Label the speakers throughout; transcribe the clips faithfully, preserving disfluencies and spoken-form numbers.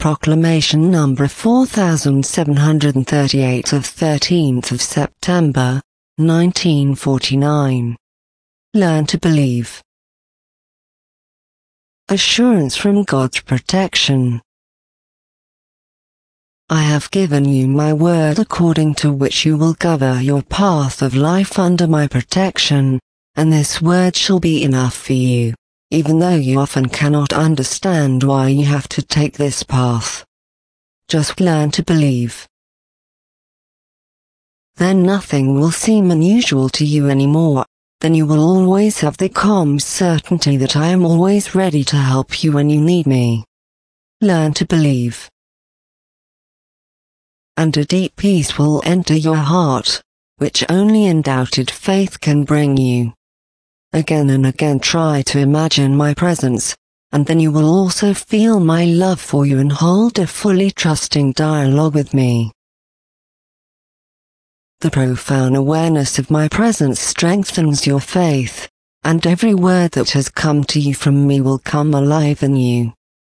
Speaker 1: Proclamation number four thousand seven hundred thirty-eight of thirteenth of September, nineteen forty-nine. Learn to believe. Assurance from God's protection. I have given you my word according to which you will cover your path of life under my protection, and this word shall be enough for you, even though you often cannot understand why you have to take this path. Just learn to believe. Then nothing will seem unusual to you anymore. Then you will always have the calm certainty that I am always ready to help you when you need me. Learn to believe. And a deep peace will enter your heart, which only undoubted faith can bring you. Again and again try to imagine my presence, and then you will also feel my love for you and hold a fully trusting dialogue with me. The profound awareness of my presence strengthens your faith, and every word that has come to you from me will come alive in you.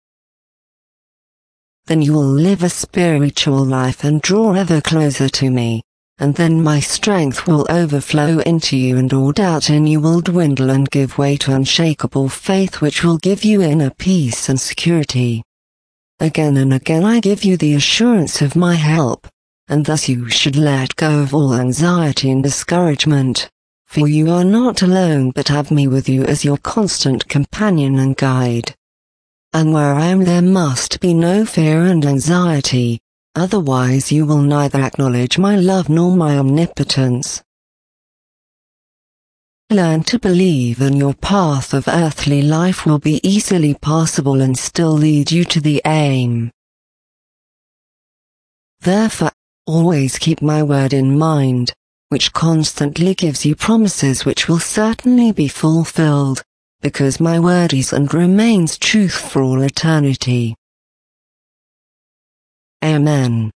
Speaker 1: Then you will live a spiritual life and draw ever closer to me, and then my strength will overflow into you and all doubt in you will dwindle and give way to unshakable faith which will give you inner peace and security. Again and again I give you the assurance of my help, and thus you should let go of all anxiety and discouragement, for you are not alone but have me with you as your constant companion and guide. And where I am there must be no fear and anxiety, otherwise you will neither acknowledge my love nor my omnipotence. Learn to believe, and your path of earthly life will be easily passable and still lead you to the aim. Therefore, always keep my word in mind, which constantly gives you promises which will certainly be fulfilled, because my word is and remains truth for all eternity. Amen.